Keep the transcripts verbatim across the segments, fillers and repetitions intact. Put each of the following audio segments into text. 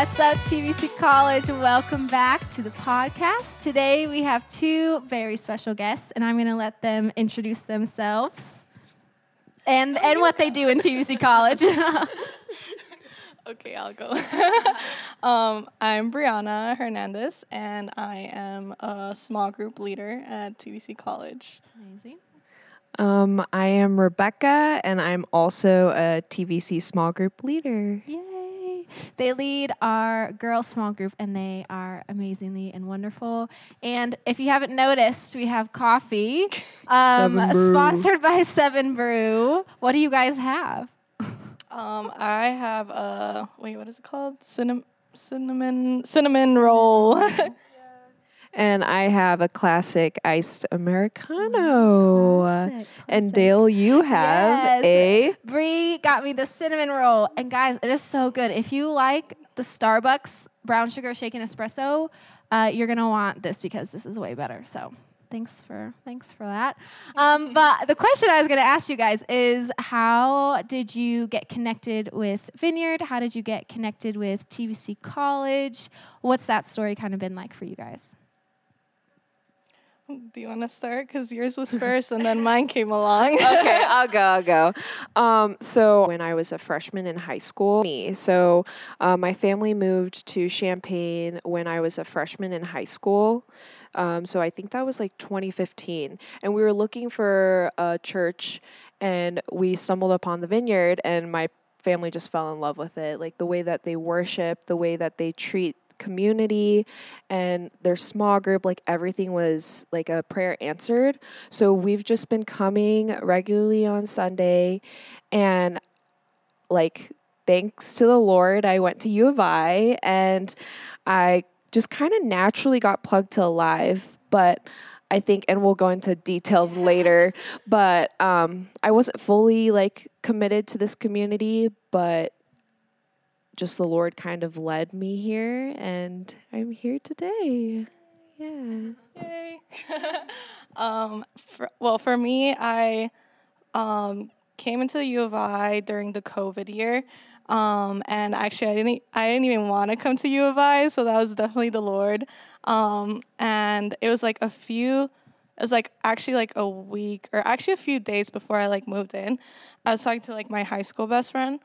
What's up, T V C College? Welcome back to the podcast. Today we have two very special guests, and I'm going to let them introduce themselves and, and what they do in T V C College. Okay, I'll go. um, I'm Brianna Hernandez, and I am a small group leader at T V C College. Amazing. Um, I am Rebecca, and I'm also a T V C small group leader. Yay. They lead our girls small group, and they are amazingly and wonderful. And if you haven't noticed, we have coffee, um, Seven Brew. sponsored by Seven Brew. What do you guys have? Um, I have a, wait, what is it called? Cinnam- cinnamon, cinnamon roll. And I have a classic iced Americano. Classic, And classic. Dale, you have Yes. a... Bree got me the cinnamon roll. And guys, it is so good. If you like the Starbucks brown sugar shaken espresso, uh, you're going to want this because this is way better. So thanks for thanks for that. Um, but the question I was going to ask you guys is, how did you get connected with Vineyard? How did you get connected with T V C College? What's that story kind of been like for you guys? Do you want to start? Because yours was first, and then mine came along. Okay, I'll go, I'll go. Um, so when I was a freshman in high school, me, so uh, my family moved to Champaign when I was a freshman in high school. Um, so I think that was like twenty fifteen. And we were looking for a church, and we stumbled upon the Vineyard, and my family just fell in love with it. Like the way that they worship, the way that they treat community and their small group, like everything was like a prayer answered. So we've just been coming regularly on Sunday, and like thanks to the Lord, I went to U of I, and I just kind of naturally got plugged to Alive. But I think, and we'll go into details later, but um, I wasn't fully like committed to this community, but just the Lord kind of led me here, and I'm here today. Yeah. Yay. um, for, well, for me, I um, came into the U of I during the COVID year. Um, and actually, I didn't. I didn't even want to come to U of I, so that was definitely the Lord. Um, and it was like a few. It was like actually like a week, or actually a few days before I like moved in. I was talking to like my high school best friend,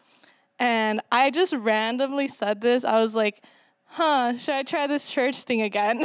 and I just randomly said this. I was like, huh, should I try this church thing again?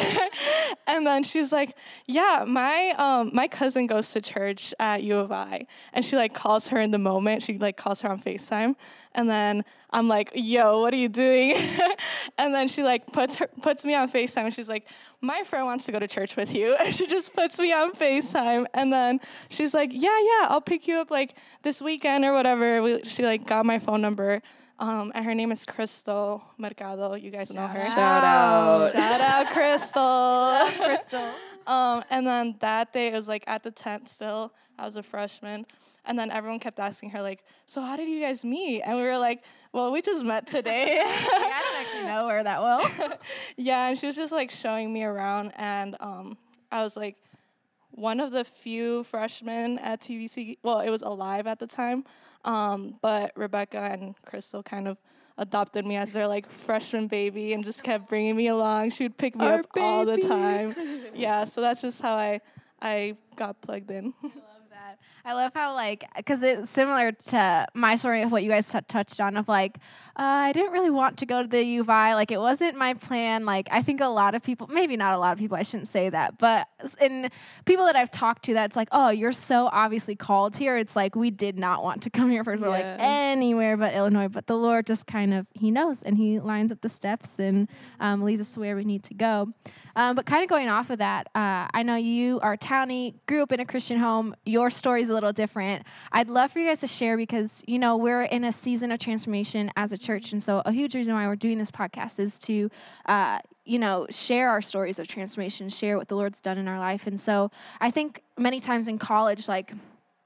And then she's like, yeah, my um my cousin goes to church at U of I. And she like calls her in the moment. She like calls her on FaceTime. And then I'm like, yo, what are you doing? And then she like puts her puts me on FaceTime, and she's like, my friend wants to go to church with you. And she just puts me on FaceTime. And then she's like, yeah, yeah, I'll pick you up like this weekend or whatever. We, she like got my phone number. Um, and her name is Crystal Mercado. You guys know her. Shout out. Shout out, Crystal. Crystal. Um, and then that day, it was like at the tent still. I was a freshman. And then everyone kept asking her, like, so how did you guys meet? And we were like, well, we just met today. Yeah, I don't actually know her that well. Yeah, and she was just like showing me around. And um, I was like one of the few freshmen at T V C. Well, it was Alive at the time. Um, but Rebecca and Crystal kind of adopted me as their like freshman baby and just kept bringing me along. She would pick me Our up all the baby. time. Yeah, so that's just how I I got plugged in. That. I love how, like, because it's similar to my story of what you guys t- touched on of, like, uh, I didn't really want to go to the U of I. Like, it wasn't my plan. Like, I think a lot of people, maybe not a lot of people, I shouldn't say that, but in people that I've talked to that's like, oh, you're so obviously called here. It's like, we did not want to come here first. We're like, Yeah. anywhere but Illinois. But the Lord just kind of, he knows, and he lines up the steps and um, leads us to where we need to go. Um, but kind of going off of that, uh, I know you are townie, grew up in a Christian home. Your story's a little different. I'd love for you guys to share because, you know, we're in a season of transformation as a church. And so a huge reason why we're doing this podcast is to, uh, you know, share our stories of transformation, share what the Lord's done in our life. And so I think many times in college, like,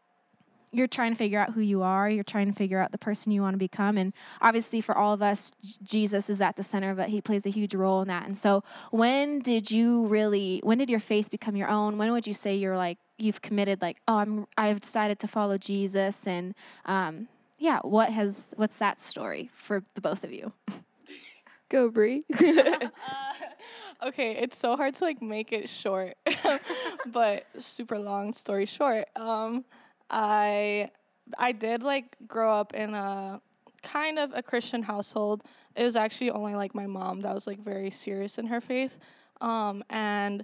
you're trying to figure out who you are. You're trying to figure out the person you want to become. And obviously for all of us, Jesus is at the center of it. He plays a huge role in that. And so when did you really, when did your faith become your own? When would you say you're like, you've committed like, oh, I'm, I've decided to follow Jesus? And um, yeah, what has, what's that story for the both of you? Go, Bree. uh, okay, it's so hard to like make it short, but super long story short. Um, I I did like grow up in a kind of a Christian household. It was actually only like my mom that was like very serious in her faith, um, and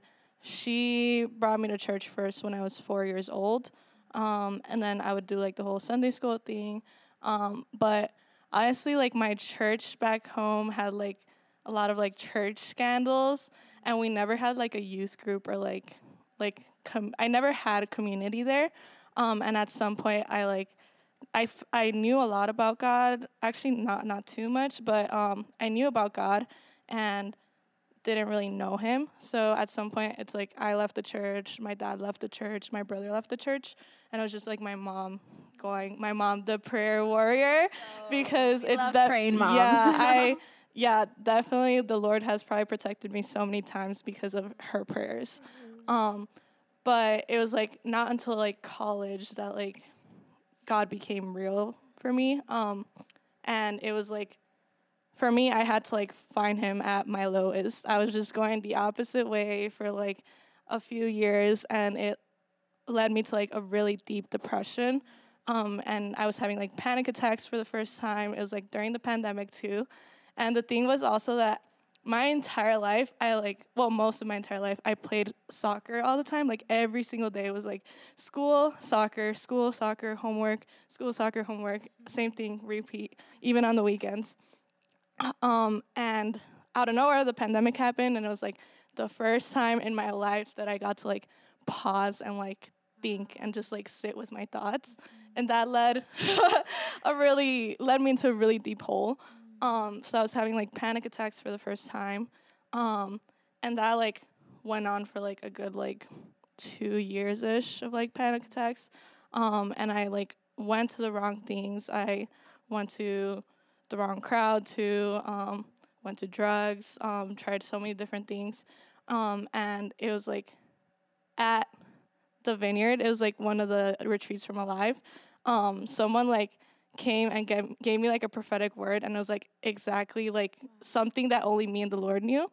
she brought me to church first when I was four years old, um, and then I would do like the whole Sunday school thing, um, but honestly, like my church back home had like a lot of like church scandals, and we never had like a youth group or like like com- I never had a community there, um, and at some point I like I, f- I knew a lot about God, actually not not too much, but um, I knew about God and didn't really know him. So at some point it's like I left the church, my dad left the church, my brother left the church, and it was just like my mom going, my mom, the prayer warrior, oh, because it's that praying moms. Yeah, I yeah, definitely the Lord has probably protected me so many times because of her prayers. Mm-hmm. Um, but it was like not until like college that like God became real for me. Um, and it was like, for me, I had to like find him at my lowest. I was just going the opposite way for like a few years, and it led me to like a really deep depression. Um, and I was having like panic attacks for the first time. It was like during the pandemic too. And the thing was also that my entire life, I like, well, most of my entire life, I played soccer all the time. Like every single day was like school, soccer, school, soccer, homework, school, soccer, homework, same thing, repeat, even on the weekends. Um, and out of nowhere, the pandemic happened, and it was like the first time in my life that I got to like pause and like think and just like sit with my thoughts. And that led a really, led me into a really deep hole. Um, so I was having like panic attacks for the first time. Um, and that like went on for like a good like two years-ish of like panic attacks. Um, and I like went to the wrong things. I went to the wrong crowd too, um, went to drugs, um, tried so many different things. Um, and it was like at the Vineyard, it was like one of the retreats from Alive. Um, someone like came and gave, gave me like a prophetic word, and it was like exactly like something that only me and the Lord knew.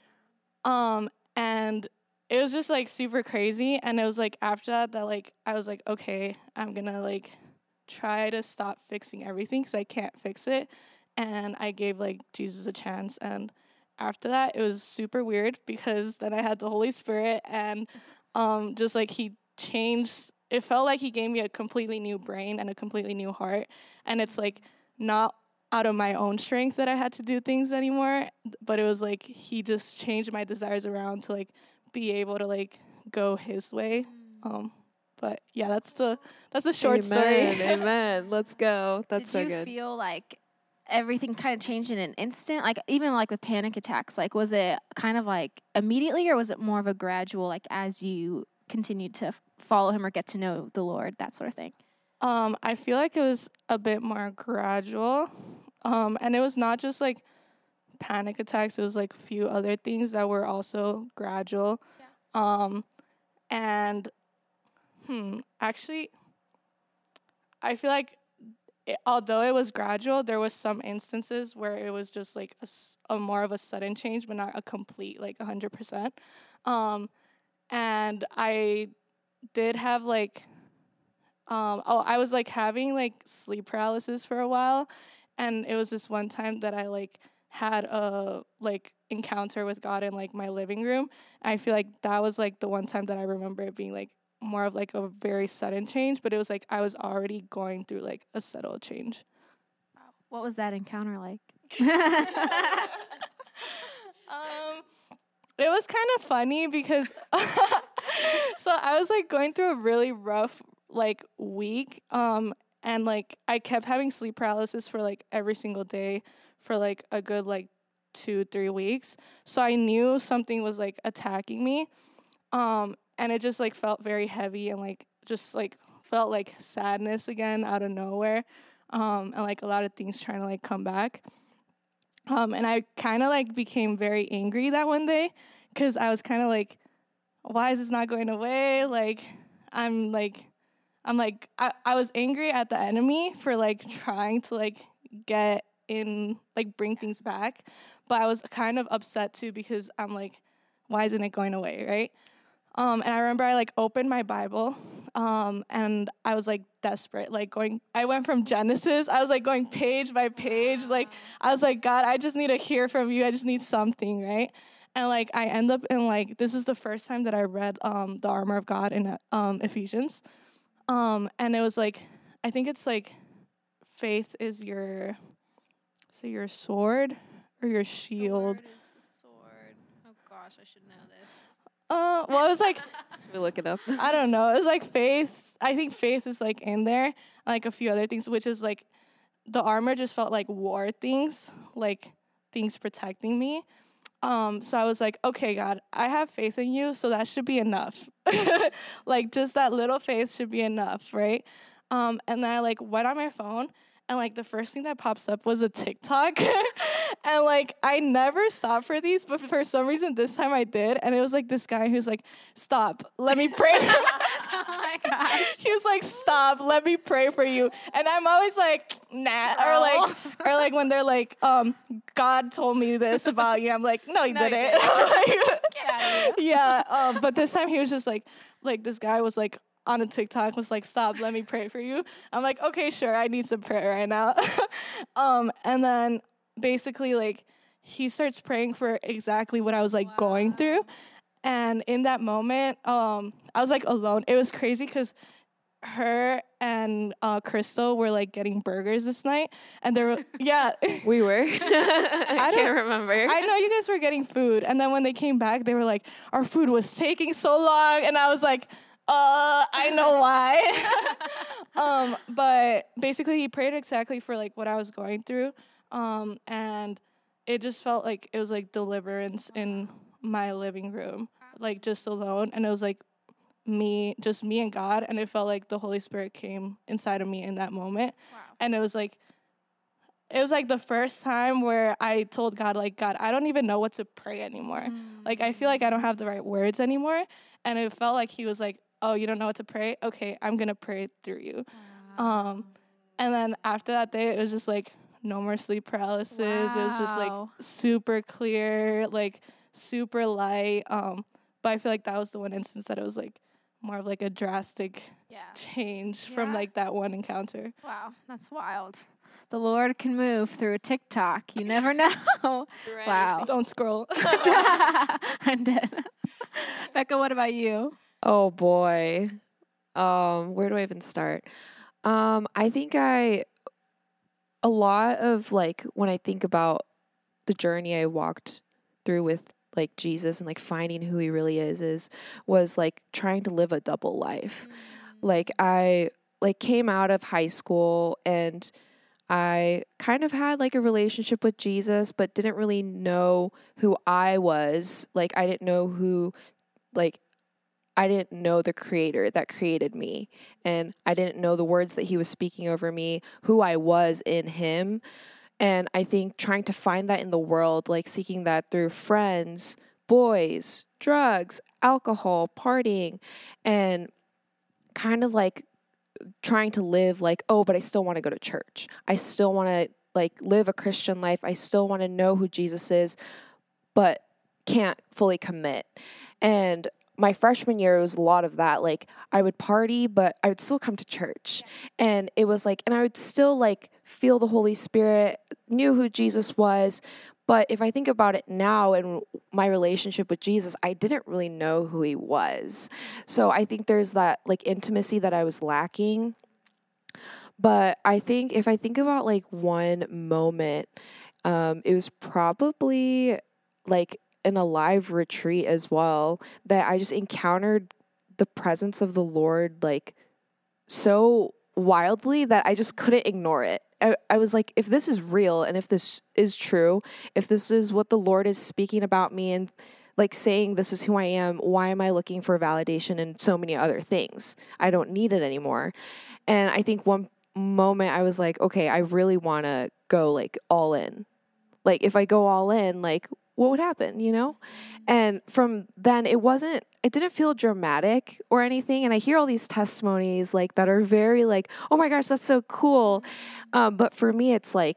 Um, and it was just like super crazy. And it was like after that that like I was like, okay, I'm gonna like try to stop fixing everything because I can't fix it. And I gave like Jesus a chance. And after that, it was super weird because then I had the Holy Spirit, and um, just like he changed. It felt like he gave me a completely new brain and a completely new heart. And it's like not out of my own strength that I had to do things anymore, but it was like he just changed my desires around to like be able to like go his way. Um, but yeah, that's the that's a short Amen, story. Amen. Let's go. That's Did so you good. feel like everything kind of changed in an instant? Like even like with panic attacks, like was it kind of like immediately, or was it more of a gradual, like as you continued to follow him or get to know the Lord, that sort of thing? Um, I feel like it was a bit more gradual. Um, and it was not just like panic attacks, it was like a few other things that were also gradual. Yeah. Um, and hmm, actually, I feel like it, although it was gradual, there was some instances where it was just like a, a more of a sudden change, but not a complete like one hundred percent. Um, and I did have like, um, oh, I was like having like sleep paralysis for a while, and it was this one time that I like had a like encounter with God in like my living room. And I feel like that was like the one time that I remember it being like more of like a very sudden change, but it was like I was already going through like a subtle change. What was that encounter like? um, it was kind of funny because so I was like going through a really rough like week, um, and like I kept having sleep paralysis for like every single day for like a good like two three weeks. So I knew something was like attacking me, um, and it just like felt very heavy and like just like felt like sadness again out of nowhere, um, and like a lot of things trying to like come back. Um, and I kind of like became very angry that one day because I was kind of like, why is this not going away? Like, I'm like, I'm like, I, I was angry at the enemy for like trying to like get in, like bring things back. but I was kind of upset too because I'm like, why isn't it going away, right? Um, and I remember I like opened my Bible, um, and I was like desperate, like going, I went from Genesis, I was like going page by page, like I was like, God, I just need to hear from you, I just need something, right? And like I end up in like, this was the first time that I read um, the armor of God in um, Ephesians, um, and it was like, I think it's like, faith is your, so your sword or your shield. The word is the sword. Oh gosh, I should know this. Uh, well, it was like, Should we look it up? I don't know. It was like faith. I think faith is like in there, like a few other things, which is like the armor just felt like war things, like things protecting me. Um, so I was like, okay, God, I have faith in you, so that should be enough. Like just that little faith should be enough, right? Um, and then I like went on my phone, and like the first thing that pops up was a TikTok. And like I never stop for these, but for some reason this time I did, and it was like this guy who's like, "Stop, let me pray." Oh my gosh. He was like, "Stop, let me pray for you." And I'm always like, "Nah," or like, or like when they're like, "Um, God told me this about you." I'm like, "No, he No, he didn't." Get out of here. Yeah. Um, but this time he was just like, like this guy was like on a TikTok was like, "Stop, let me pray for you." I'm like, "Okay, sure, I need some prayer right now." um, and then basically like he starts praying for exactly what I was like wow. going through. And in that moment, um, I was like alone. It was crazy because her and uh, Crystal were like getting burgers this night, and they were yeah. We were. I, I can't remember. I know you guys were getting food, and then when they came back, they were like, "Our food was taking so long," and I was like, "Uh, I know why." um, but basically, he prayed exactly for like what I was going through, um, and it just felt like it was like deliverance in my living room, like just alone, and it was like me, just me and God, and it felt like the Holy Spirit came inside of me in that moment. Wow. And it was like, it was like the first time where I told God, like, God, I don't even know what to pray anymore. Mm. Like, I feel like I don't have the right words anymore, and it felt like he was like, oh, you don't know what to pray? Okay, I'm gonna pray through you. Wow. Um, and then after that day, it was just like no more sleep paralysis. Wow. It was just like super clear, like super light. Um, but I feel like that was the one instance that it was like more of like a drastic yeah. change yeah. from like that one encounter. Wow, that's wild. The Lord can move through a TikTok. You never know. Right. Wow. Don't scroll. I'm dead. Becca, what about you? Oh boy. Um, where do I even start? Um, I think I, a lot of like, when I think about the journey I walked through with like Jesus and like finding who he really is, is, was like trying to live a double life. Mm-hmm. Like I like came out of high school and I kind of had like a relationship with Jesus, but didn't really know who I was. Like I didn't know who, like, I didn't know the creator that created me, and I didn't know the words that he was speaking over me, who I was in him. And I think trying to find that in the world, like seeking that through friends, boys, drugs, alcohol, partying, and kind of like trying to live like, oh, but I still want to go to church. I still want to like live a Christian life. I still want to know who Jesus is, but can't fully commit. And my freshman year was a lot of that. Like I would party, but I would still come to church. And it was like, and I would still like feel the Holy Spirit, knew who Jesus was. But if I think about it now and my relationship with Jesus, I didn't really know who he was. So I think there's that like intimacy that I was lacking. But I think if I think about like one moment, um, it was probably like in a live retreat as well, that I just encountered the presence of the Lord like so wildly that I just couldn't ignore it. I, I was like, if this is real and if this is true, if this is what the Lord is speaking about me and like saying this is who I am, why am I looking for validation in so many other things? I don't need it anymore. And I think one moment I was like, okay, I really want to go like all in. Like if I go all in, like what would happen, you know? And from then it wasn't, it didn't feel dramatic or anything. And I hear all these testimonies like that are very like, oh my gosh, that's so cool. Um, but for me, it's like,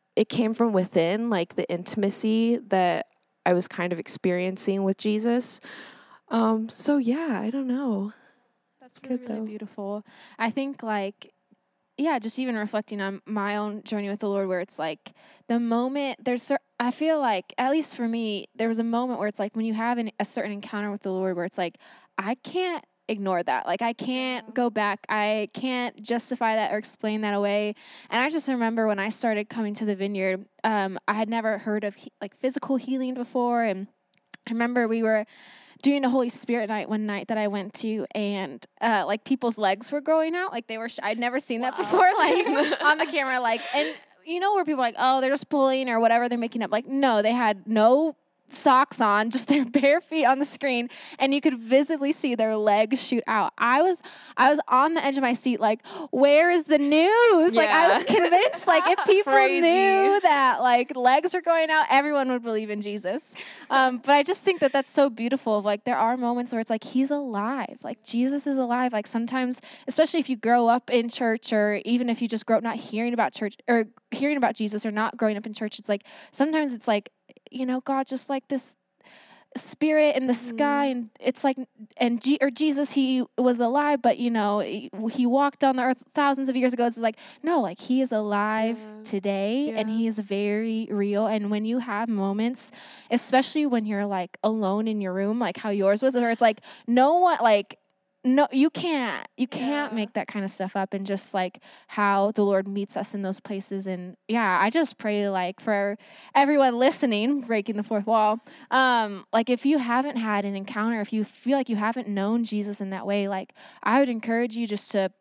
it came from within, like the intimacy that I was kind of experiencing with Jesus. Um, so yeah, I don't know. That's really, really, really beautiful. I think like, yeah, just even reflecting on my own journey with the Lord, where it's like the moment there's, cer- I feel like, at least for me, there was a moment where it's like when you have an, a certain encounter with the Lord where it's like, I can't ignore that. Like I can't Yeah. go back. I can't justify that or explain that away. And I just remember when I started coming to the Vineyard, um, I had never heard of he- like physical healing before. And I remember we were doing a Holy Spirit night one night that I went to, and uh, like people's legs were growing out. Like they were, sh- I'd never seen that Wow. before, like on the camera. Like, and you know where people are like, oh, they're just pulling or whatever, they're making up. Like, no, they had no socks on, just their bare feet on the screen, and you could visibly see their legs shoot out. I was, I was on the edge of my seat, like, where is the news? Like, I was Yeah. convinced, like, if people Crazy. knew that, like, legs are going out, everyone would believe in Jesus. Um, but I just think that that's so beautiful. Of like, there are moments where it's like He's alive, like Jesus is alive. Like sometimes, especially if you grow up in church, or even if you just grow up not hearing about church or hearing about Jesus, or not growing up in church, it's like sometimes it's like, you know, God just like this spirit in the Mm-hmm. sky, and it's like, and G- or Jesus, he was alive, but you know, he, he walked on the earth thousands of years ago. It's like, no, like He is alive Yeah. today, and Yeah. He is very real. And when you have moments, especially when you're like alone in your room, like how yours was, where it's like no one, like no, you can't, you can't Yeah. make that kind of stuff up. And just like how the Lord meets us in those places. And yeah, I just pray like for everyone listening, breaking the fourth wall. Um, like if you haven't had an encounter, if you feel like you haven't known Jesus in that way, like I would encourage you just to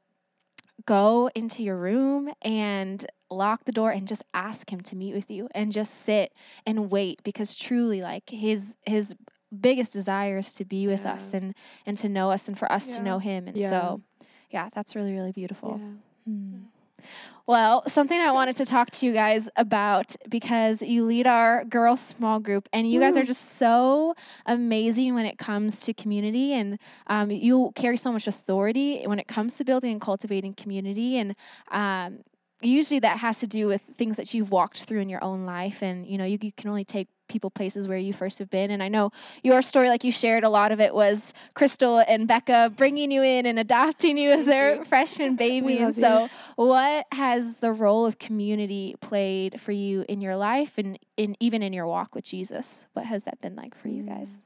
go into your room and lock the door and just ask Him to meet with you, and just sit and wait, because truly like his his biggest desire is to be with Yeah. us, and and to know us, and for us to Yeah. know Him. And Yeah. so yeah, that's really, really beautiful. Yeah. Hmm. Well, something I wanted to talk to you guys about, because you lead our girl small group, and you guys are Woo. just so amazing when it comes to community, and um, you carry so much authority when it comes to building and cultivating community. And um, usually that has to do with things that you've walked through in your own life, and you know, you, you can only take people places where you first have been. And I know your story, like you shared, a lot of it was Crystal and Becca bringing you in and adopting you as Thank their you. freshman baby. We And love so you. what has the role of community played for you in your life, and in even in your walk with Jesus? What has that been like for you guys?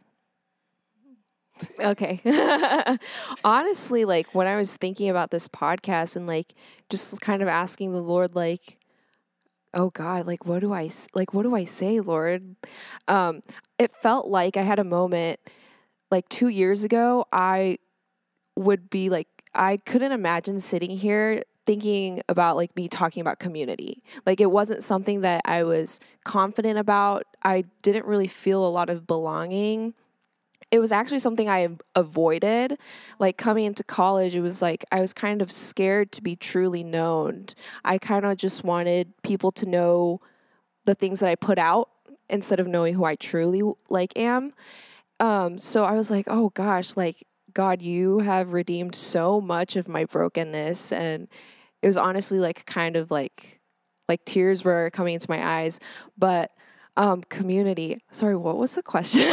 Okay. Honestly, like when I was thinking about this podcast and like just kind of asking the Lord, like, oh God, like what do I s- like what do I say, Lord? Um, it felt like I had a moment like two years ago. I would be like, I couldn't imagine sitting here thinking about like me talking about community. Like it wasn't something that I was confident about. I didn't really feel a lot of belonging. It was actually something I avoided. Like coming into college, it was like I was kind of scared to be truly known. I kind of just wanted people to know the things that I put out instead of knowing who I truly like am. Um, so I was like, oh gosh, like God, you have redeemed so much of my brokenness. And it was honestly like kind of like like tears were coming into my eyes. But um, community. Sorry, what was the question?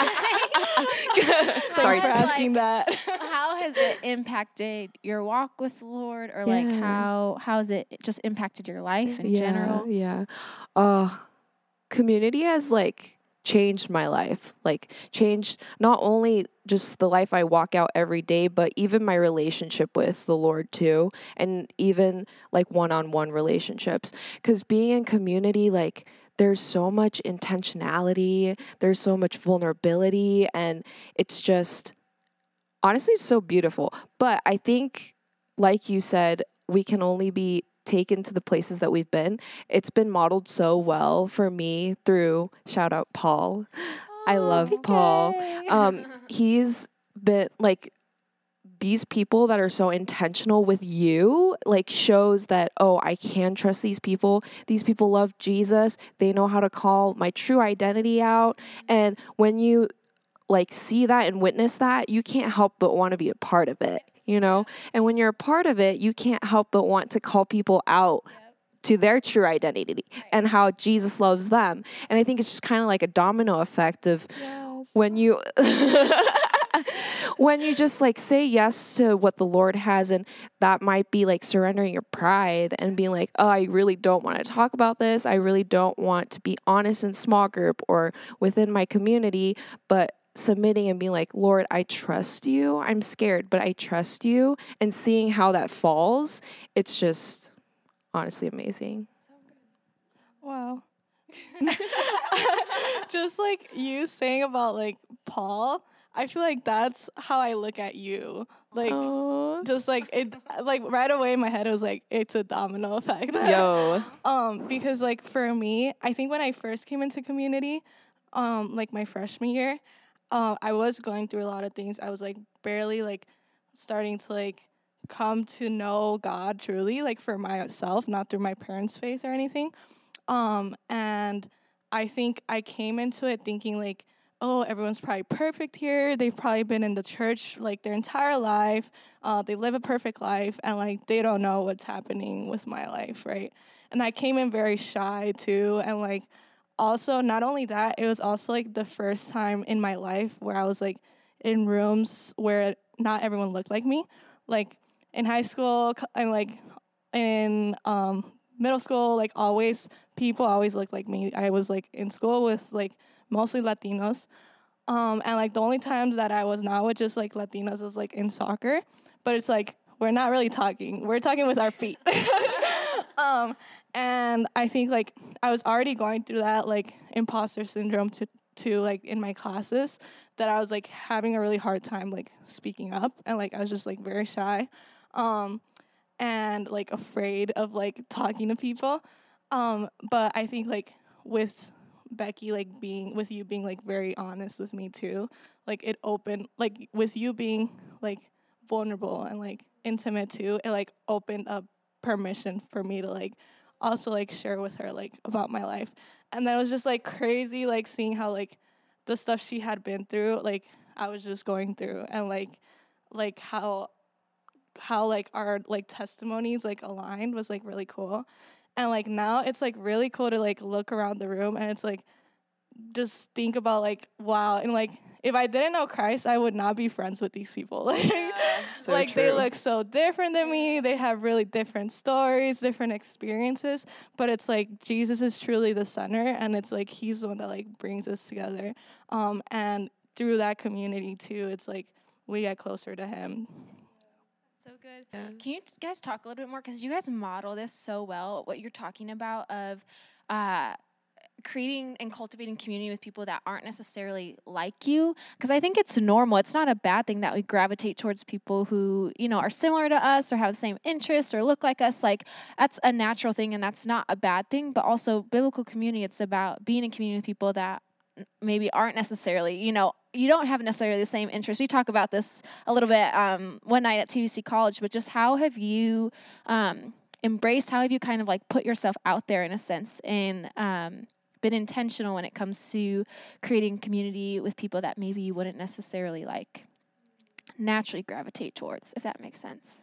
Thanks Sorry for Like- asking that. How has it impacted your walk with the Lord, or like Yeah. how how has it just impacted your life in yeah, general? Yeah. Uh, community has like changed my life. Like changed not only just the life I walk out every day, but even my relationship with the Lord too. And even like one-on-one relationships. Because being in community, like there's so much intentionality, there's so much vulnerability, and it's just honestly it's so beautiful. But I think, like you said, we can only be taken to the places that we've been. It's been modeled so well for me through, shout out Paul. I love Paul. Um, he's been like, these people that are so intentional with you, like shows that, oh, I can trust these people. These people love Jesus. They know how to call my true identity out. And when you like see that and witness that, you can't help but want to be a part of it, you know? And when you're a part of it, you can't help but want to call people out to their true identity and how Jesus loves them. And I think it's just kind of like a domino effect of Yes. when you when you just like say yes to what the Lord has, and that might be like surrendering your pride and being like, oh, I really don't want to talk about this. I really don't want to be honest in small group or within my community, but submitting and being like, Lord, I trust you. I'm scared, but I trust you. And seeing how that falls, it's just honestly amazing. Wow. Just like you saying about like Paul, I feel like that's how I look at you. Like Aww. just like it like right away in my head it was like it's a domino effect. Yo. um because like for me, I think when I first came into community, um like my freshman year, uh, I was going through a lot of things. I was like barely like starting to like come to know God truly, like for myself, not through my parents' faith or anything. Um, and I think I came into it thinking like, oh, everyone's probably perfect here. They've probably been in the church like their entire life. Uh, they live a perfect life, and like they don't know what's happening with my life, right? And I came in very shy too, and like also not only that, it was also like the first time in my life where I was like in rooms where not everyone looked like me. Like in high school and like in um, middle school, like always people always looked like me. I was like in school with like mostly Latinos. Um, and like the only times that I was not with just like Latinos was like in soccer, but it's like, we're not really talking. We're talking with our feet. um, and I think like I was already going through that like imposter syndrome to, to like in my classes, that I was like having a really hard time like speaking up, and like I was just like very shy. Um, and like afraid of like talking to people. Um, but I think like with Becky, like being with you being like very honest with me too, like it opened, like with you being like vulnerable and like intimate too, it like opened up permission for me to like also like share with her like about my life. And then it was just like crazy like seeing how like the stuff she had been through, like I was just going through, and like like how how like our like testimonies like aligned was like really cool. And like now it's like really cool to like look around the room, and it's like just think about like, wow, and like if I didn't know Christ, I would not be friends with these people. Like, Yeah, so like true. they look so different than me. They have really different stories, different experiences, but it's like Jesus is truly the center, and it's like he's the one that like brings us together. Um, and through that community too, it's like we get closer to him. So good. Yeah. Can you guys talk a little bit more? Because you guys model this so well, what you're talking about of uh, creating and cultivating community with people that aren't necessarily like you. Because I think it's normal. It's not a bad thing that we gravitate towards people who, you know, are similar to us or have the same interests or look like us. Like, that's a natural thing, and that's not a bad thing. But also, biblical community, it's about being in community with people that maybe aren't necessarily, you know, you don't have necessarily the same interests. We talk about this a little bit um, one night at T V C College, but just how have you um, embraced, how have you kind of like put yourself out there in a sense and um, been intentional when it comes to creating community with people that maybe you wouldn't necessarily like naturally gravitate towards, if that makes sense?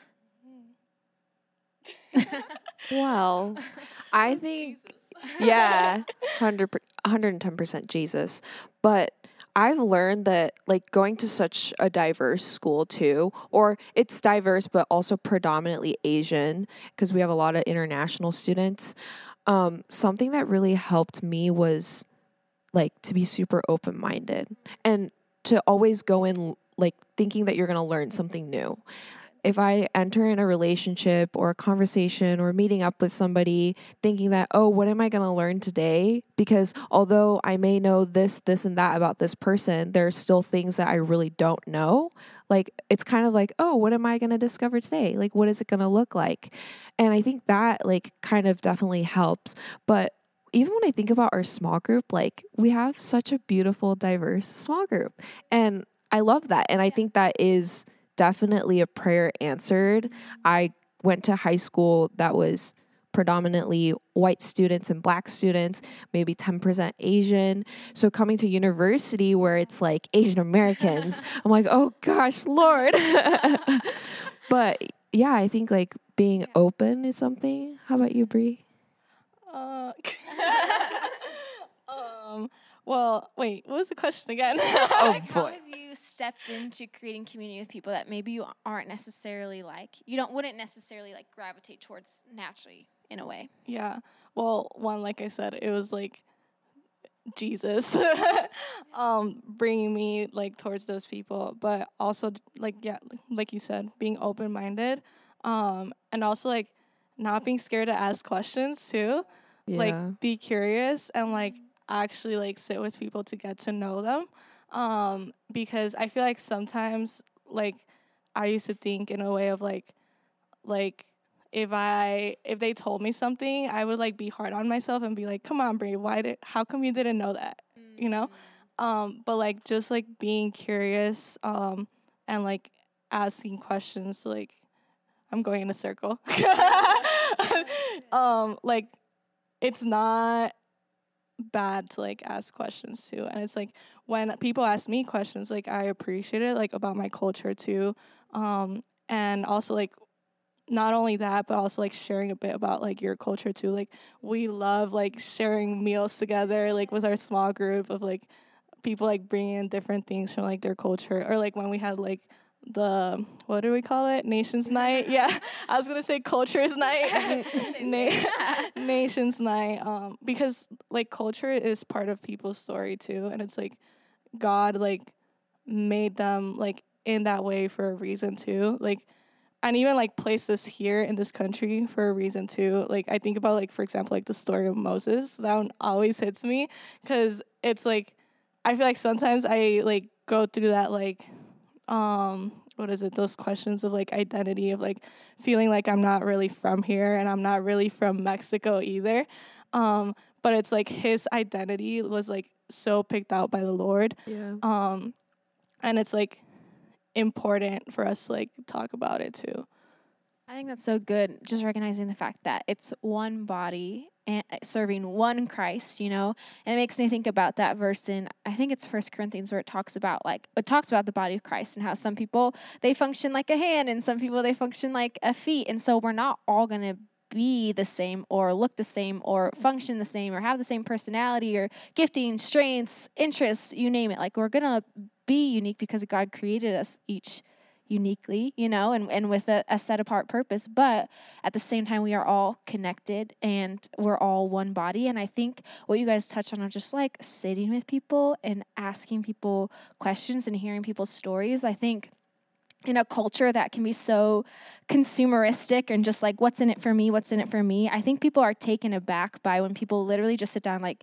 Well, I It's think, Jesus. yeah, one hundred ten percent Jesus. But I've learned that like going to such a diverse school too, or it's diverse, but also predominantly Asian, because we have a lot of international students. Um, something that really helped me was like to be super open-minded and to always go in like thinking that you're going to learn something new. If I enter in a relationship or a conversation or meeting up with somebody thinking that, oh, what am I going to learn today? Because although I may know this, this, and that about this person, there are still things that I really don't know. Like, it's kind of like, oh, what am I going to discover today? Like, what is it going to look like? And I think that like kind of definitely helps. But even when I think about our small group, like we have such a beautiful, diverse small group. And I love that. And I think that is definitely a prayer answered. I went to high school that was predominantly white students and black students, maybe ten percent Asian. So coming to university where it's like Asian Americans, I'm like, oh gosh, Lord. But yeah, I think like being yeah. open is something. How about you, Bree? Uh, um. Well, wait. What was the question again? Oh like, boy. How have you stepped into creating community with people that maybe you aren't necessarily like you don't wouldn't necessarily like gravitate towards naturally in a way? Yeah. Well, one, like I said, it was like Jesus um bringing me like towards those people, but also like yeah like you said, being open-minded, um and also like not being scared to ask questions too. Yeah. Like be curious and like actually like sit with people to get to know them, um because I feel like sometimes like I used to think in a way of like like if I if they told me something, I would like be hard on myself and be like, come on, Brie, why did how come you didn't know that? Mm-hmm. You know? Um, but like just like being curious, um, and like asking questions, like I'm going in a circle. um, like it's not bad to like ask questions too. And it's like when people ask me questions, like I appreciate it, like about my culture too. Um, and also like not only that, but also like sharing a bit about like your culture too. Like we love like sharing meals together, like with our small group of like people like bringing in different things from like their culture, or like when we had like the what do we call it? Nations Night. Yeah, I was gonna say Cultures Night. Na- Nations Night. Um, because like culture is part of people's story too, and it's like God like made them like in that way for a reason too. Like. And even, like, place this here in this country for a reason, too. Like, I think about, like, for example, like, the story of Moses. That one always hits me because it's, like, I feel like sometimes I, like, go through that, like, um, what is it, those questions of, like, identity, of, like, feeling like I'm not really from here and I'm not really from Mexico either. Um, but it's, like, his identity was, like, so picked out by the Lord. Yeah. Um, and it's, like, important for us to like talk about it too. I think that's so good, just recognizing the fact that it's one body and serving one Christ, you know. And it makes me think about that verse in, I think it's First Corinthians, where it talks about like it talks about the body of Christ and how some people they function like a hand and some people they function like a feet, and so we're not all gonna be the same or look the same or function the same or have the same personality or gifting, strengths, interests, you name it. Like we're gonna be unique because God created us each uniquely, you know, and, and with a, a set apart purpose. But at the same time, we are all connected and we're all one body. And I think what you guys touched on are just like sitting with people and asking people questions and hearing people's stories. I think in a culture that can be so consumeristic and just like, what's in it for me? What's in it for me? I think people are taken aback by when people literally just sit down like,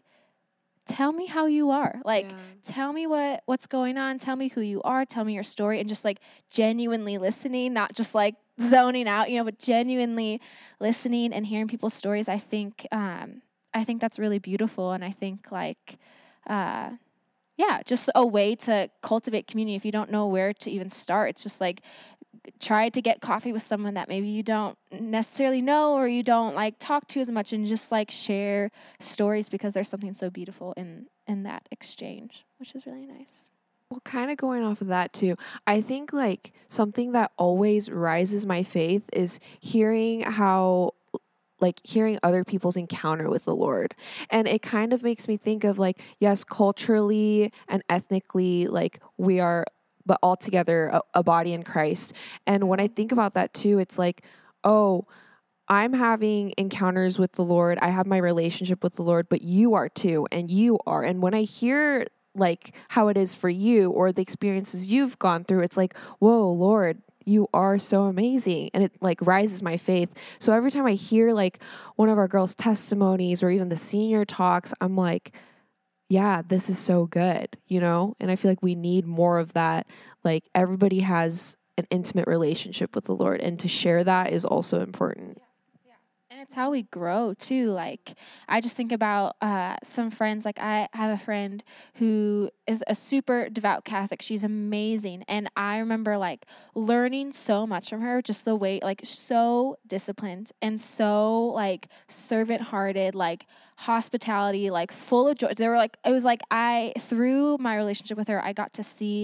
tell me how you are. Like, yeah. tell me what, what's going on. Tell me who you are. Tell me your story. And just like genuinely listening, not just like zoning out, you know, but genuinely listening and hearing people's stories. I think, um, I think that's really beautiful. And I think like, uh, yeah, just a way to cultivate community. If you don't know where to even start, it's just like, try to get coffee with someone that maybe you don't necessarily know or you don't like talk to as much, and just like share stories, because there's something so beautiful in in that exchange, which is really nice. Well, kind of going off of that too, I think like something that always rises my faith is hearing how like hearing other people's encounter with the Lord. And it kind of makes me think of like, yes, culturally and ethnically, like we are but altogether a, a body in Christ. And when I think about that too, it's like, oh, I'm having encounters with the Lord. I have my relationship with the Lord, but you are too, and you are. And when I hear like how it is for you or the experiences you've gone through, it's like, whoa, Lord, you are so amazing. And it like rises my faith. So every time I hear like one of our girls' testimonies or even the senior talks, I'm like, yeah, this is so good, you know? And I feel like we need more of that. Like everybody has an intimate relationship with the Lord, and to share that is also important. And it's how we grow too. Like I just think about uh, some friends. Like I have a friend who is a super devout Catholic. She's amazing. And I remember like learning so much from her, just the way, like so disciplined and so like servant hearted, like hospitality, like full of joy. They were like, it was like I, through my relationship with her, I got to see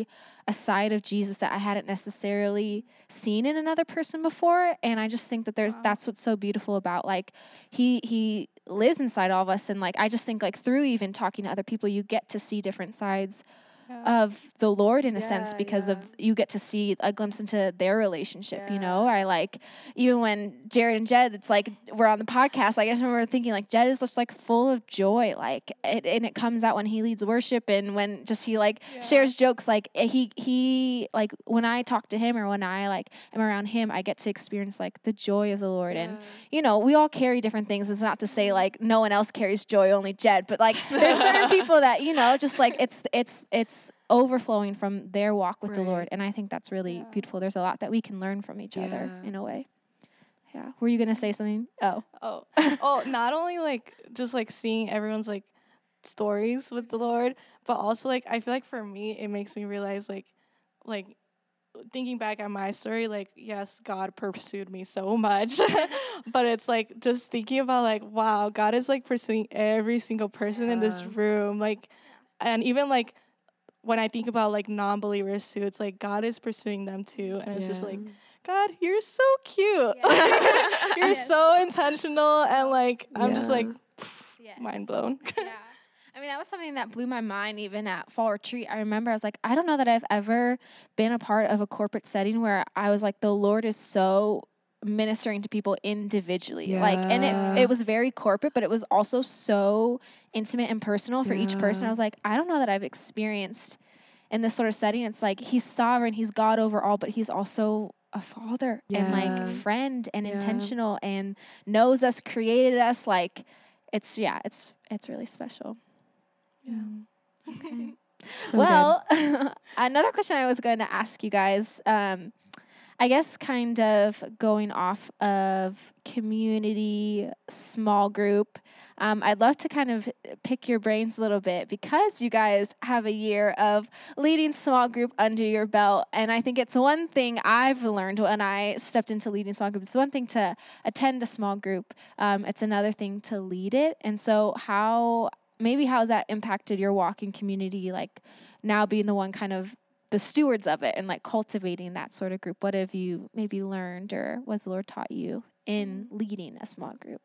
a side of Jesus that I hadn't necessarily seen in another person before. And I just think that there's wow. that's what's so beautiful about like he he lives inside all of us. And like I just think like through even talking to other people, you get to see different sides yeah. of the Lord in a yeah, sense because yeah. of you get to see a glimpse into their relationship, yeah. you know. I like even when Jared and Jed, it's like we're on the podcast, like I just remember thinking like Jed is just like full of joy, like it, and it comes out when he leads worship and when just he like yeah. shares jokes, like he he like when I talk to him or when I like am around him, I get to experience like the joy of the Lord. Yeah. And you know, we all carry different things. It's not to say like no one else carries joy, only Jed, but like there's certain people that, you know, just like it's it's it's overflowing from their walk with right. the Lord. And I think that's really yeah. beautiful. There's a lot that we can learn from each yeah. other in a way. Yeah. Were you going to say something? Oh. Oh. oh, not only like just like seeing everyone's like stories with the Lord, but also like I feel like for me it makes me realize like like thinking back at my story, like yes, God pursued me so much. But it's like just thinking about like wow, God is like pursuing every single person yeah. in this room. Like and even like when I think about like non-believers too, it's like God is pursuing them too. And it's yeah. just like, God, you're so cute. Yeah. You're yes. so intentional. And like, I'm yeah. just like yes. mind blown. Yeah. I mean, that was something that blew my mind even at fall retreat. I remember I was like, I don't know that I've ever been a part of a corporate setting where I was like, the Lord is so ministering to people individually. Yeah. Like, and it it was very corporate, but it was also so intimate and personal for yeah. each person. I was like, I don't know that I've experienced in this sort of setting. It's like he's sovereign, he's God over all, but he's also a father yeah. and like friend and yeah. intentional and knows us, created us. Like it's yeah, it's it's really special. Yeah. Okay. So well, another question I was going to ask you guys, um, I guess kind of going off of community, small group, um, I'd love to kind of pick your brains a little bit because you guys have a year of leading small group under your belt. And I think it's one thing I've learned when I stepped into leading small group. It's one thing to attend a small group. Um, it's another thing to lead it. And so how, maybe how has that impacted your walk in community, like now being the one kind of the stewards of it and like cultivating that sort of group? What have you maybe learned or what's the Lord taught you in leading a small group?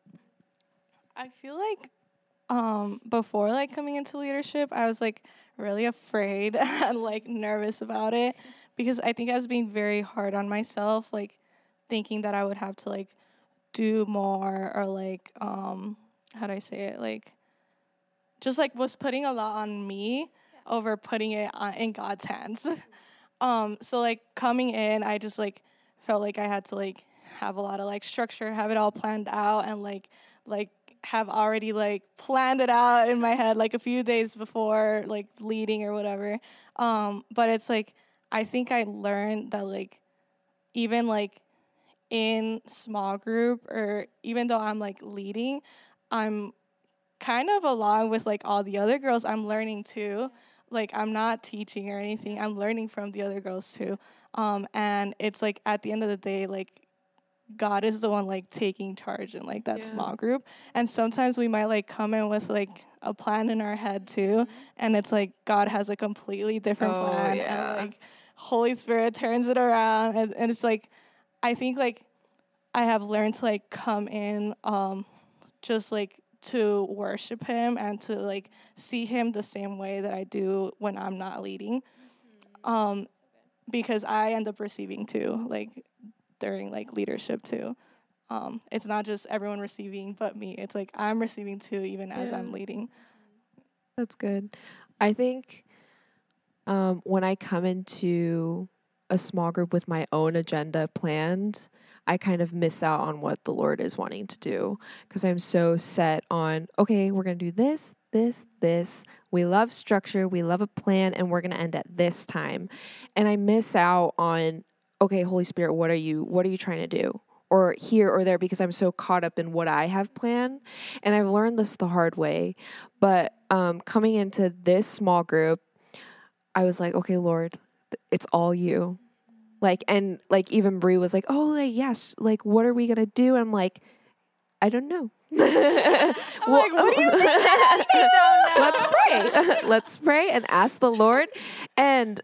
I feel like um, before like coming into leadership, I was like really afraid and like nervous about it because I think I was being very hard on myself, like thinking that I would have to like do more or like, um, how do I say it? Like just like was putting a lot on me over putting it on, in God's hands. um, so like coming in, I just like felt like I had to like have a lot of like structure, have it all planned out, and like like have already like planned it out in my head like a few days before like leading or whatever. Um, but it's like I think I learned that like even like in small group or even though I'm like leading, I'm kind of along with like all the other girls, I'm learning too. Like I'm not teaching or anything. I'm learning from the other girls too. Um, and it's like at the end of the day, like God is the one like taking charge in like that yeah. small group. And sometimes we might like come in with like a plan in our head too. Mm-hmm. And it's like God has a completely different oh, plan. Yeah. And like Holy Spirit turns it around. And, and it's like, I think like I have learned to like come in um, just like to worship him and to like see him the same way that I do when I'm not leading. Mm-hmm. Um, because I end up receiving too, like during like leadership too. Um, it's not just everyone receiving but me. It's like I'm receiving too even as yeah. I'm leading. That's good. I think um, when I come into a small group with my own agenda planned, I kind of miss out on what the Lord is wanting to do because I'm so set on, okay, we're going to do this, this, this. We love structure. We love a plan, and we're going to end at this time. And I miss out on, okay, Holy Spirit, what are you, what are you trying to do? Or here or there because I'm so caught up in what I have planned. And I've learned this the hard way. But um, coming into this small group, I was like, okay, Lord, it's all you. Like, and like even Brie was like, oh, like, yes, like, what are we going to do? And I'm like, I don't know. I'm well, like, what do you mean? I don't know. Let's pray. Let's pray and ask the Lord. And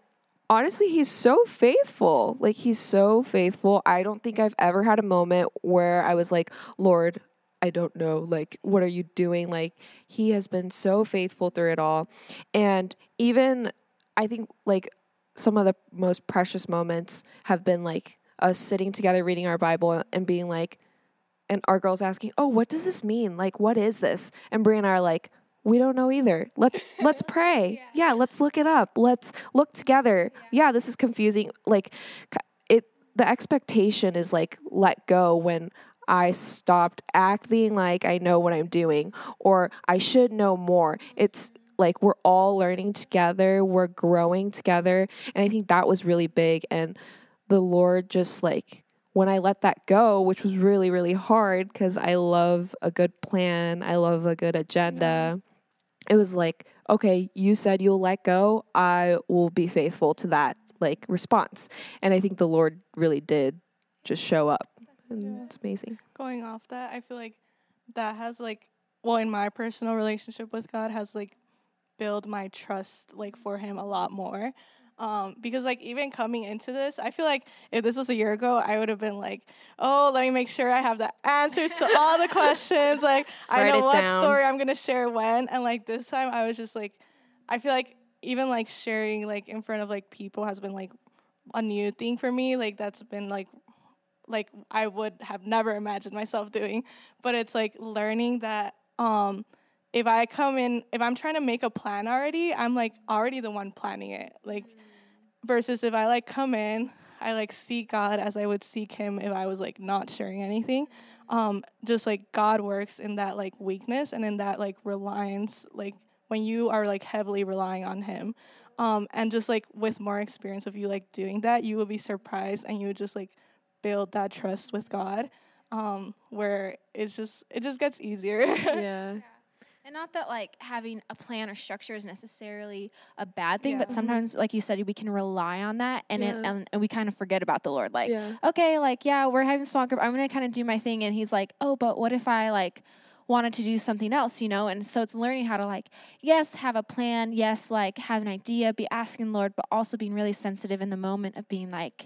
honestly, he's so faithful. Like, he's so faithful. I don't think I've ever had a moment where I was like, Lord, I don't know, like, what are you doing? Like, he has been so faithful through it all. And even, I think, like, some of the most precious moments have been, like, us sitting together reading our Bible and being like, and our girls asking, oh, what does this mean? Like, what is this? And Brie and I are like, we don't know either. Let's let's pray. Yeah. yeah, let's look it up. Let's look together. Yeah. yeah, this is confusing. Like, it. The expectation is like let go when I stopped acting like I know what I'm doing or I should know more. It's like we're all learning together. We're growing together, and I think that was really big. And the Lord just like, when I let that go, which was really, really hard because I love a good plan, I love a good agenda. It was like, okay, you said you'll let go. I will be faithful to that like response. And I think the Lord really did just show up. And it's amazing. Going off that, I feel like that has like, well, in my personal relationship with God has like built my trust like for him a lot more. Um, because like even coming into this, I feel like if this was a year ago, I would have been like, oh, let me make sure I have the answers to all the questions. Like I Write know it what down. story I'm going to share when. And like this time I was just like, I feel like even like sharing like in front of like people has been like a new thing for me. Like that's been like, like I would have never imagined myself doing, but it's like learning that, um, if I come in, if I'm trying to make a plan already, I'm like already the one planning it. Like, versus if I like come in, I like seek God as I would seek him if I was like not sharing anything. Um, just like God works in that like weakness and in that like reliance, like when you are like heavily relying on him. Um, and just like with more experience of you like doing that, you will be surprised and you would just like build that trust with God, um, where it's just, it just gets easier. Yeah. And not that, like, having a plan or structure is necessarily a bad thing, Yeah. but sometimes, like you said, we can rely on that, and it, Yeah. and, and we kind of forget about the Lord. Like, Yeah. okay, like, yeah, we're having a small group. I'm going to kind of do my thing. And he's like, oh, but what if I, like, wanted to do something else, you know? And so it's learning how to, like, yes, have a plan. Yes, like, have an idea, be asking the Lord, but also being really sensitive in the moment of being like,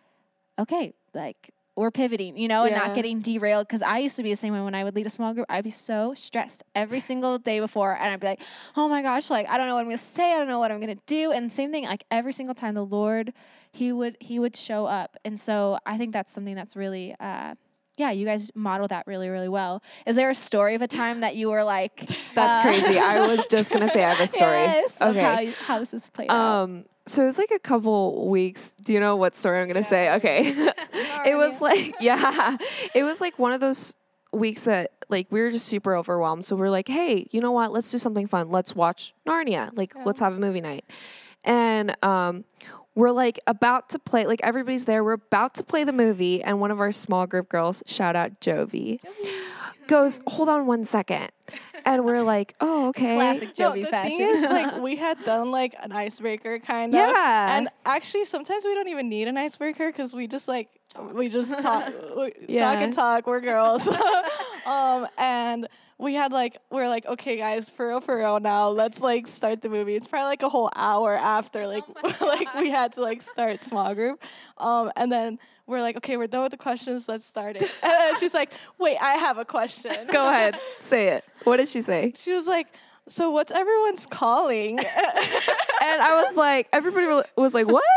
okay, like, we're pivoting, you know, and Yeah. not getting derailed. Because I used to be the same way when I would lead a small group. I'd be so stressed every single day before. And I'd be like, oh my gosh, like, I don't know what I'm going to say. I don't know what I'm going to do. And same thing, like every single time the Lord, he would, he would show up. And so I think that's something that's really, uh, yeah, you guys model that really, really well. Is there a story of a time that you were like, That's uh, crazy. I was just going to say I have a story. Yes, of Okay. how, you- how this is played out. Um, so it was like a couple weeks. Do you know what story I'm going to say? Okay. It was like, yeah, it was like one of those weeks that like we were just super overwhelmed. So we're like, hey, you know what? Let's do something fun. Let's watch Narnia. Like, Yeah. let's have a movie night. And, um, we're like about to play, like everybody's there. We're about to play the movie. And one of our small group girls, shout out Jovi, goes, hold on one second. And we're like, oh, okay. Classic No, Jovi the fashion. thing is, like, we had done, like, an icebreaker, kind of. Yeah. And actually, sometimes we don't even need an icebreaker because we just, like, we just talk, we Yeah. talk and talk. We're girls. um, and we had, like, we're like, okay, guys, for real, for real now, let's, like, start the movie. It's probably, like, a whole hour after, like, like we had to, like, start small group. Um, and then we're like, okay, we're done with the questions. Let's start it. And then she's like, wait, I have a question. Go ahead. Say it. What did she say? She was like, so what's everyone's calling? And I was like, everybody wa- was like, what?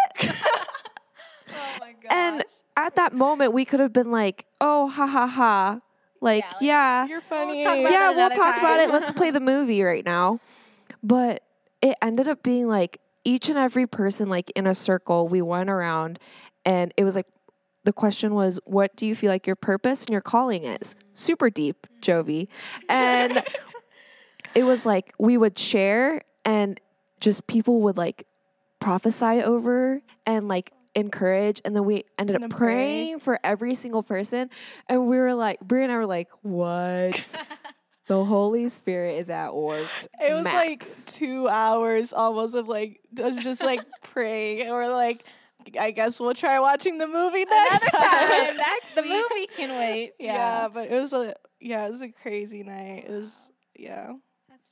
Oh my gosh. And at that moment, we could have been like, oh, ha, ha, ha. Like, Yeah, like, yeah. You're funny. talk about yeah, it we'll another talk about time. it. Let's play the movie right now. But it ended up being like each and every person, like in a circle, we went around and it was like, the question was, what do you feel like your purpose and your calling is? Super deep, Jovi. And it was like we would share and just people would like prophesy over and like encourage. And then we ended And up then pray. praying for every single person. And we were like, Brie and I were like, what? The Holy Spirit is at work. It was like max. two hours almost of like us just like praying. And we're like, I guess we'll try watching the movie next Another time. next The week. movie can wait. Yeah. but it was a yeah, it was a crazy night. It was yeah. That's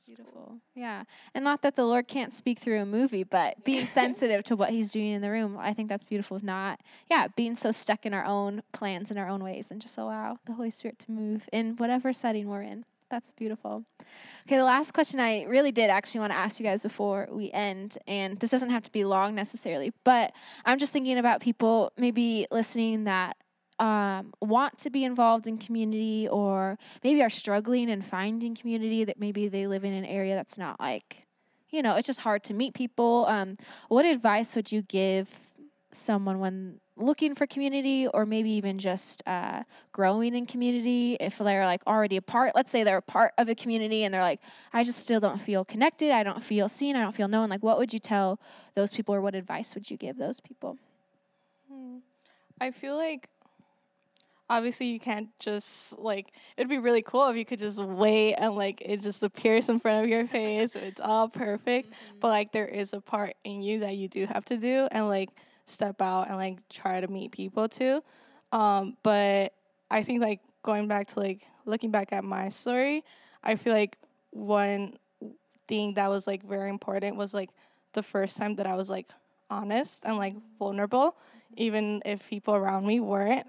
Beautiful. Yeah. And not that the Lord can't speak through a movie, but being sensitive to what he's doing in the room. I think that's beautiful. If not, yeah, being so stuck in our own plans and our own ways and just allow the Holy Spirit to move in whatever setting we're in. That's beautiful. Okay, the last question I really did actually want to ask you guys before we end, and this doesn't have to be long necessarily, but I'm just thinking about people maybe listening that um, want to be involved in community or maybe are struggling and finding community, that maybe they live in an area that's not like, you know, it's just hard to meet people. Um, what advice would you give someone when looking for community, or maybe even just uh, growing in community, if they're like already a part, let's say they're a part of a community and they're like, I just still don't feel connected, I don't feel seen, I don't feel known. Like, what would you tell those people, or what advice would you give those people? Hmm. I feel like obviously you can't just like, it'd be really cool if you could just wait and like it just appears in front of your face. It's all perfect. Mm-hmm. But like there is a part in you that you do have to do and like step out and like try to meet people too. Um, but I think like going back to like looking back at my story, I feel like one thing that was like very important was like the first time that I was like honest and like vulnerable, even if people around me weren't.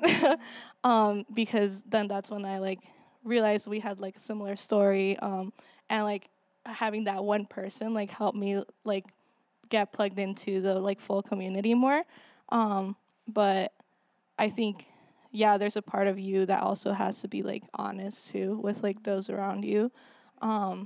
um, because then that's when I like realized we had like a similar story. Um, and like having that one person like helped me like get plugged into the like full community more. Um, but I think, yeah, there's a part of you that also has to be like honest too with like those around you. Um,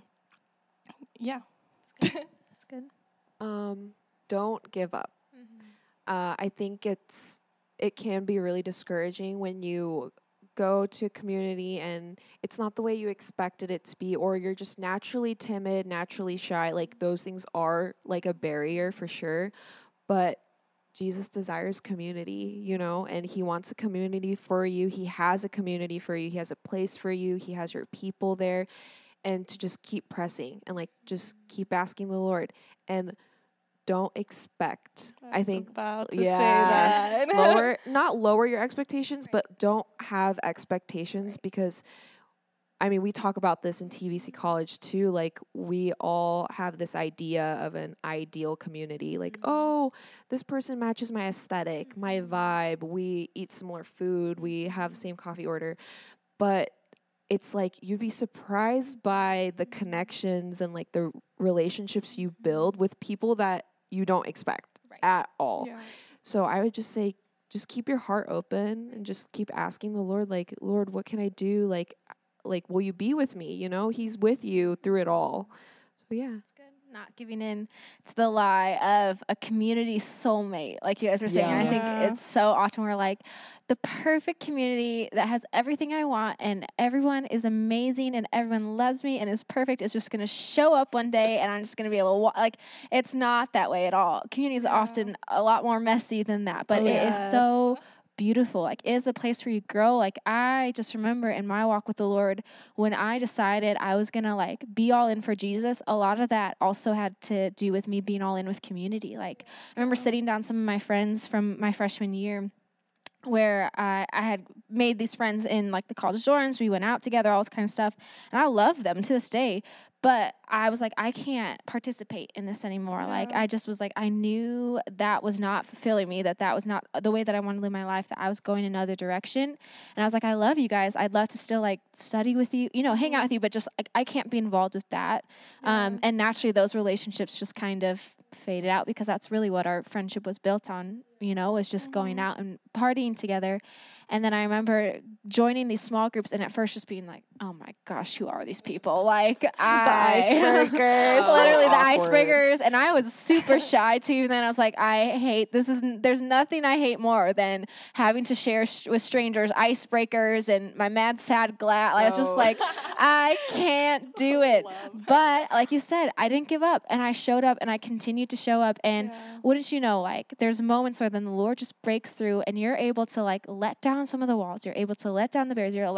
yeah. That's good. That's good. Um, don't give up. Mm-hmm. Uh, I think it's it can be really discouraging when you go to a community and it's not the way you expected it to be, or you're just naturally timid, naturally shy. Like those things are like a barrier for sure. But Jesus desires community, you know, and he wants a community for you. He has a community for you. He has a place for you. He has your people there. And to just keep pressing and like just keep asking the Lord. And don't expect. I, I think about to yeah, say that. lower, not lower your expectations, but don't have expectations, because I mean, we talk about this in T V C College too. Like we all have this idea of an ideal community. Like, mm-hmm. oh, this person matches my aesthetic, mm-hmm. my vibe. We eat similar food. We have the same coffee order, but it's like you'd be surprised by the connections and like the relationships you build with people that you don't expect right. at all. Yeah. So I would just say, just keep your heart open and just keep asking the Lord, like, Lord, what can I do? Like, like, will you be with me? You know, he's with you through it all. So yeah. That's good. Not giving in to the lie of a community soulmate, like you guys were saying. Yeah. I think it's so often we're like, the perfect community that has everything I want and everyone is amazing and everyone loves me and is perfect is just going to show up one day and I'm just going to be able to walk. Like, it's not that way at all. Community is yeah. often a lot more messy than that, but oh, it yes. is so beautiful. Like, it is a place where you grow. Like, I just remember in my walk with the Lord, when I decided I was going to like be all in for Jesus, a lot of that also had to do with me being all in with community. Like, I remember sitting down some of my friends from my freshman year where I, I had made these friends in like the college dorms. We went out together, all this kind of stuff. And I love them to this day. But I was like, I can't participate in this anymore. Yeah. Like, I just was like, I knew that was not fulfilling me, that that was not the way that I wanted to live my life, that I was going another direction. And I was like, I love you guys. I'd love to still, like, study with you, you know, hang out with you, but just, like, I can't be involved with that. Yeah. Um, and naturally, those relationships just kind of faded out because that's really what our friendship was built on, you know, was just mm-hmm. going out and partying together. And then I remember joining these small groups and at first just being like, oh my gosh, who are these people? Like, I, the icebreakers. Oh, literally the icebreakers. And I was super shy too. And then I was like, I hate, this is, there's nothing I hate more than having to share sh- with strangers icebreakers and my mad, sad, glad. Like, I was just like, I can't do it. But like you said, I didn't give up and I showed up and I continued to show up. And yeah. wouldn't you know, like, there's moments where then the Lord just breaks through and you're able to like let down some of the walls. You're able to let down the barriers. You're let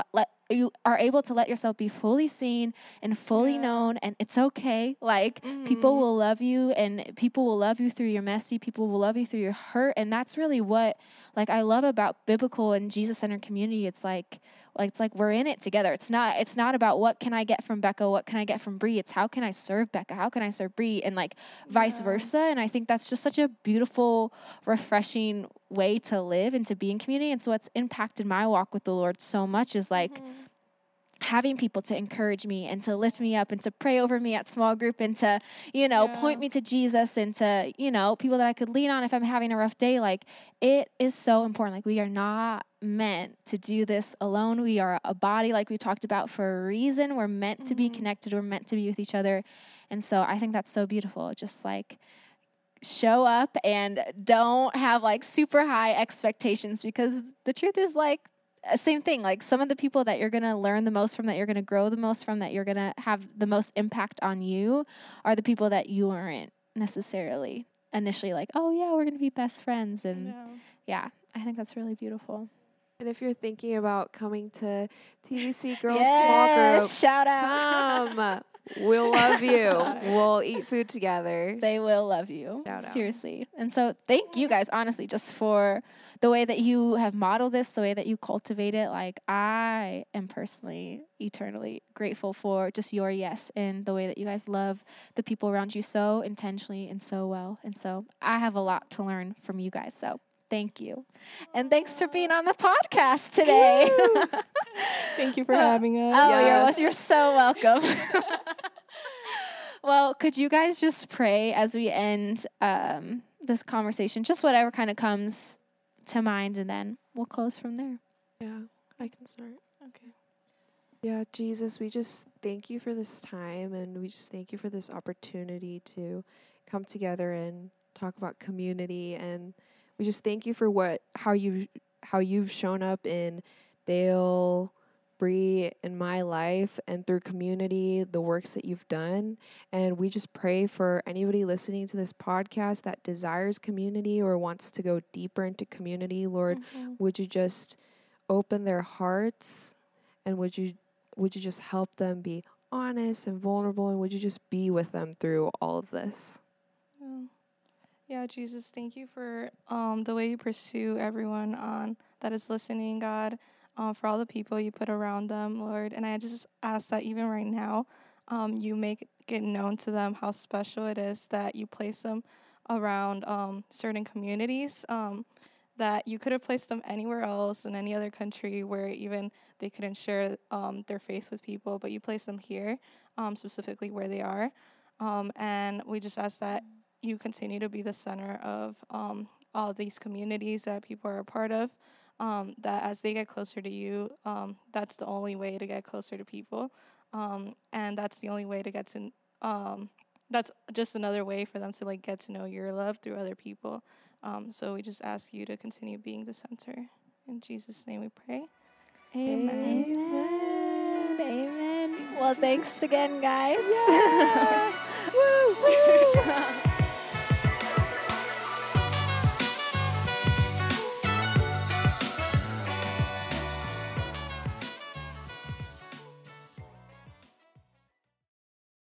you are able to let yourself be fully seen and fully Yeah. known, and it's okay. Like Mhm. people will love you, and people will love you through your messy, people will love you through your hurt. And that's really what like I love about biblical and Jesus-centered community. It's like like it's like we're in it together. It's not it's not about what can I get from Becca, what can I get from Bree. It's how can I serve Becca, how can I serve Bree, and like vice Yeah. versa. And I think that's just such a beautiful, refreshing way to live and to be in community. And so what's impacted my walk with the Lord so much is like Mhm. having people to encourage me and to lift me up and to pray over me at small group and to, you know, Yeah. point me to Jesus and to, you know, people that I could lean on if I'm having a rough day. Like, it is so important. Like, we are not meant to do this alone. We are a body, like we talked about, for a reason. We're meant to be Mhm. connected. We're meant to be with each other. And so I think that's so beautiful. Just like show up and don't have like super high expectations, because the truth is like, uh, same thing. Like some of the people that you're going to learn the most from, that you're going to grow the most from, that you're going to have the most impact on you are the people that you aren't necessarily initially like, oh yeah, we're going to be best friends. And yeah. Yeah. I think that's really beautiful. And if you're thinking about coming to T V C Girls Yes, Small Group, shout out. come. We'll love you. Shout out. We'll eat food together. They will love you. Shout out. Seriously. And so thank you guys, honestly, just for the way that you have modeled this, the way that you cultivate it. Like, I am personally eternally grateful for just your yes and the way that you guys love the people around you so intentionally and so well. And so I have a lot to learn from you guys. So thank you. And thanks for being on the podcast today. Thank you for having us. Oh, Yes. you're, you're so welcome. Well, could you guys just pray as we end um, this conversation? Just whatever kind of comes to mind, and then we'll close from there. Yeah, I can start. Okay. Yeah, Jesus, we just thank you for this time, and we just thank you for this opportunity to come together and talk about community. And we just thank you for what how you how you've shown up in Dale, Bree, in my life, and through community, the works that you've done. And we just pray for anybody listening to this podcast that desires community or wants to go deeper into community. Lord, Mhm. would you just open their hearts, and would you would you just help them be honest and vulnerable, and would you just be with them through all of this? Yeah. Yeah, Jesus, thank you for um, the way you pursue everyone on that is listening, God, uh, for all the people you put around them, Lord. And I just ask that even right now, um, you make it known to them how special it is that you place them around um, certain communities, um, that you could have placed them anywhere else in any other country where even they couldn't share um, their faith with people, but you place them here, um, specifically where they are. Um, and we just ask that you continue to be the center of um, all these communities that people are a part of, um, that as they get closer to you, um, that's the only way to get closer to people. Um, and that's the only way to get to, um, that's just another way for them to like get to know your love through other people. Um, so we just ask you to continue being the center. In Jesus' name we pray. Amen. Amen. Amen. Well, thanks again, guys. Woo, woo.